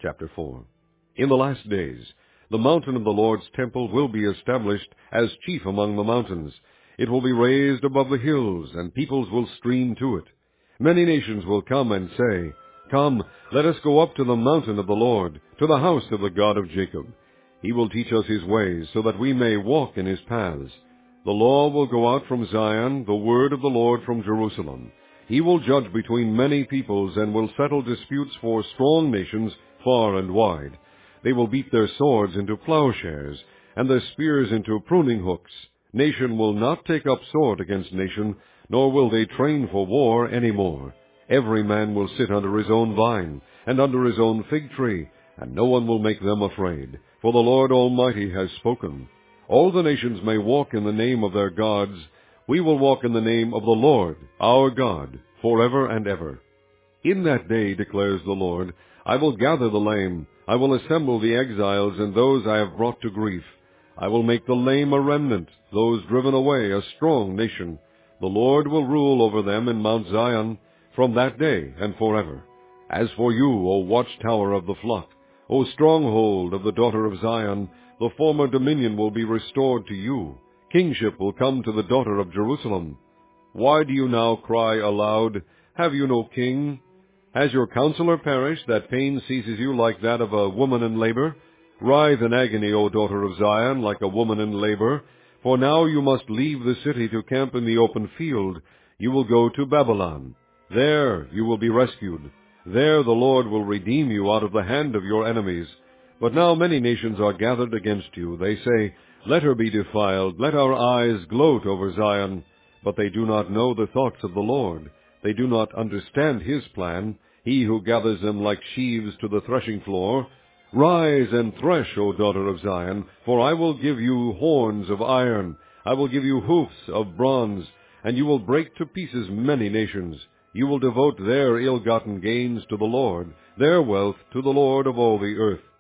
Chapter 4. In the last days, the mountain of the Lord's temple will be established as chief among the mountains. It will be raised above the hills, and peoples will stream to it. Many nations will come and say, "Come, let us go up to the mountain of the Lord, to the house of the God of Jacob. He will teach us his ways, so that we may walk in his paths. The law will go out from Zion, the word of the Lord from Jerusalem. He will judge between many peoples, and will settle disputes for strong nations far and wide. They will beat their swords into plowshares, and their spears into pruning hooks. Nation will not take up sword against nation, nor will they train for war any more. Every man will sit under his own vine, and under his own fig tree, and no one will make them afraid, for the Lord Almighty has spoken. All the nations may walk in the name of their gods. We will walk in the name of the Lord, our God, forever and ever. In that day, declares the Lord, I will gather the lame, I will assemble the exiles and those I have brought to grief. I will make the lame a remnant, those driven away a strong nation. The Lord will rule over them in Mount Zion from that day and forever. As for you, O watchtower of the flock, O stronghold of the daughter of Zion, the former dominion will be restored to you. Kingship will come to the daughter of Jerusalem. Why do you now cry aloud, Have you no king? Has your counselor perished, that pain seizes you like that of a woman in labor? Writhe in agony, O daughter of Zion, like a woman in labor. For now you must leave the city to camp in the open field. You will go to Babylon. There you will be rescued. There the Lord will redeem you out of the hand of your enemies. But now many nations are gathered against you. They say, Let her be defiled, let our eyes gloat over Zion. But they do not know the thoughts of the Lord. They do not understand his plan, he who gathers them like sheaves to the threshing floor. Rise and thresh, O daughter of Zion, for I will give you horns of iron. I will give you hoofs of bronze, and you will break to pieces many nations. You will devote their ill-gotten gains to the Lord, their wealth to the Lord of all the earth.